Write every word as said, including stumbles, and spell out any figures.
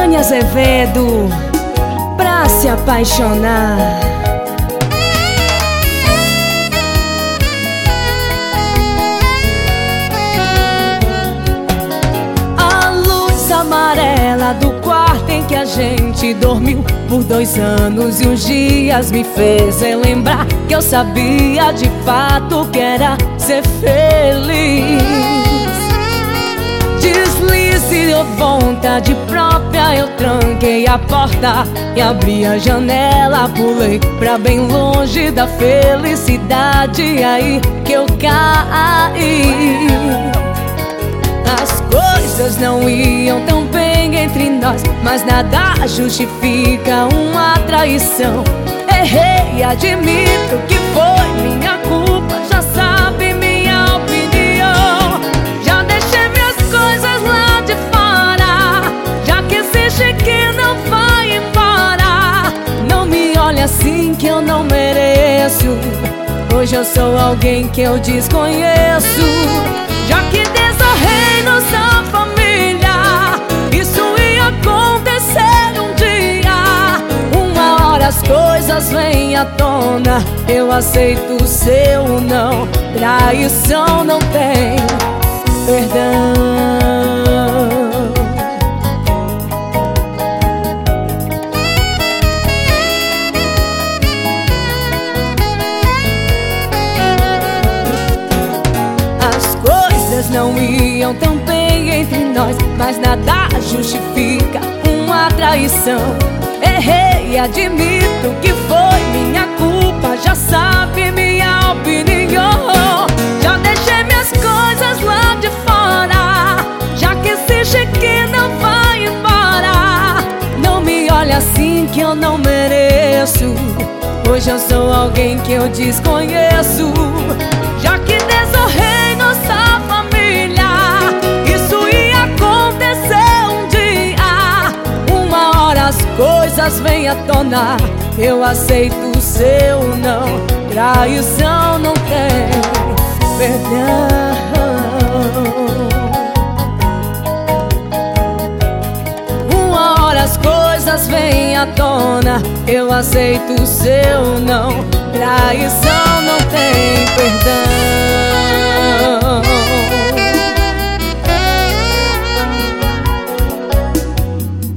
Tony Azevedo, pra se apaixonar. A luz amarela do quarto em que a gente dormiu por dois anos e uns dias me fez relembrar que eu sabia de fato que era ser feliz. Deslize ou vontade própria, eu tranquei a porta e abri a janela. Pulei pra bem longe da felicidade, aí que eu caí. As coisas não iam tão bem entre nós, mas nada justifica uma traição. Errei, admito que foi minha culpa, já sabe minha opinião. Já deixei minhas coisas lá de fora, já que existe que não vai embora. Não me olhe assim que eu não mereço, hoje eu sou alguém que eu desconheço. Já que desonrei nossa família, isso ia acontecer um dia. Uma hora as coisas vêm à tona, eu aceito o seu não. Traição não tem perdão. Não iam tão bem entre nós, mas nada justifica uma traição. Errei, admito que foi minha culpa, já sabe minha opinião. Já deixei minhas coisas lá de fora, já que existe que não vai embora. Não me olhe assim que eu não mereço, hoje eu sou alguém que eu desconheço. Já que desonrei nossa família, isso ia acontecer um dia. Uma hora as coisas vêm à tona, eu aceito o seu não. Traição não tem perdão. Uma hora as coisas vêm à tona, eu aceito o seu não. Traição não tem perdão.